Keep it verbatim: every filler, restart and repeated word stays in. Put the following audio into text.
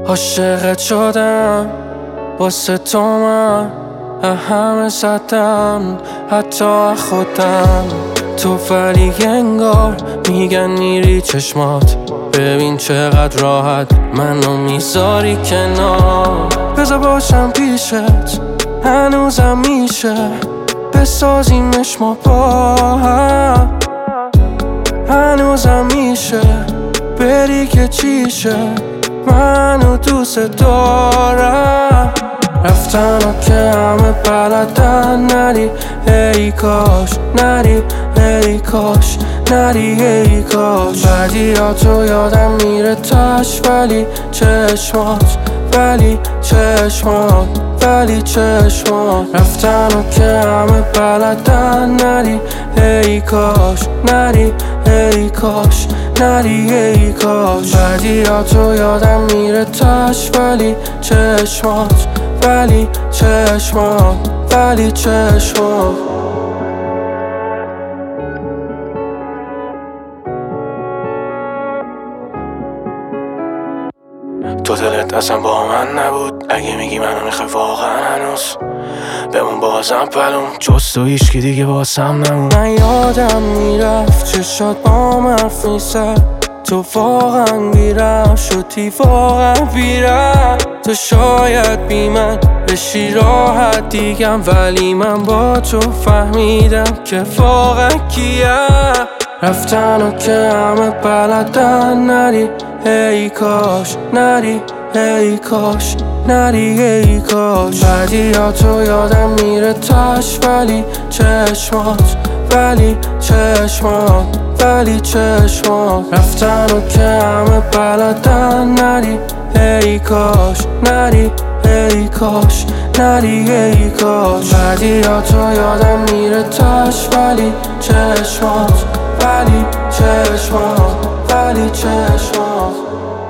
عاشقت شدم واسه تو من همه زدم حتی خودم تو ولی انگار میگن میری چشمات ببین چقدر راحت منو میذاری کنار بذار باشم پیشت هنوزم میشه بسازیمش ما با هم هنوزم میشه بری که چیشه منو دوست دارم رفتن ها که همه بلدن نری ای کاش نری ای کاش نری ای کاش بعدی ها تو یادم میره تش ولی چشمات ولی چشمات ولی چشمات رفتن ها که همه بلدن نری ای کاش نری ای کاش نری ای کاش بعدی ها تو یادم میره تش ولی چشمات ولی چشمات ولی چشمات تو دلت اصلا با من نبود اگه میگی منو میخوای واقعا هنوز بمون بازم پلوم جز تو هیچکی دیگه بازم نمون من یادم میرفت چشات با من حرف میزد تو واقعا بیرم شدی واقعا بیرم تو شاید بی من بشی راحت دیگم ولی من با تو فهمیدم که واقعا کیم رفتن ها که همه بلدن نری ای کاش نری ای کاش نری ای کاش بعدی ها تو یادم میره تش ولی چشمات ولی چشمات ولی چشمات رفتن ها که همه بلدن نری ای کاش نری ای کاش نری ای کاش بعدی ها تو یادم میره تش ولی چشمات ولی چشمات ولی چشمات